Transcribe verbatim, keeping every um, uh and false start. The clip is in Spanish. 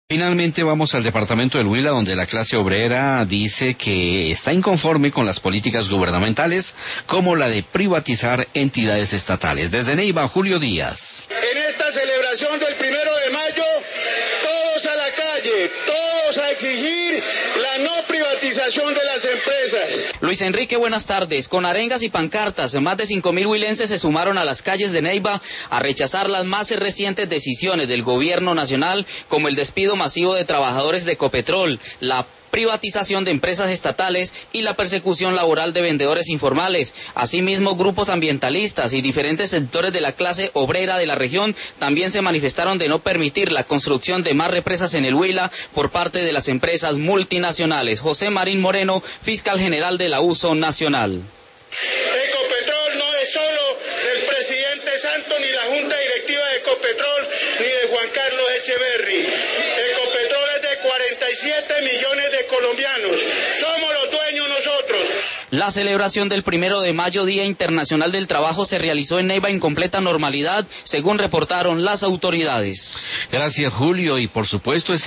Finalmente vamos al departamento del Huila, donde la clase obrera dice que está inconforme con las políticas gubernamentales, como la de privatizar entidades estatales. Desde Neiva, Julio Díaz. En esta celebración del primero de mayo, todos a la calle, todos a exigir la no privatización de las empresas. Luis Enrique, buenas tardes. Con arengas y pancartas, más de cinco mil huilenses se sumaron a las calles de Neiva a rechazar las más recientes decisiones del gobierno nacional, como el despido masivo de trabajadores de Ecopetrol, la privatización de empresas estatales y la persecución laboral de vendedores informales. Asimismo, grupos ambientalistas y diferentes sectores de la clase obrera de la región también se manifestaron de no permitir la construcción de más represas en el Huila por parte de las empresas multinacionales. José Marín Moreno, fiscal general de la U S O Nacional. Ecopetrol no es solo del presidente Santos ni la junta directiva de Ecopetrol ni de Juan Carlos Echeverry. Ecopetrol es de cuarenta y siete millones de colombianos. Somos los dueños nosotros. La celebración del primero de mayo, Día Internacional del Trabajo, se realizó en Neiva en completa normalidad, según reportaron las autoridades. Gracias, Julio, y por supuesto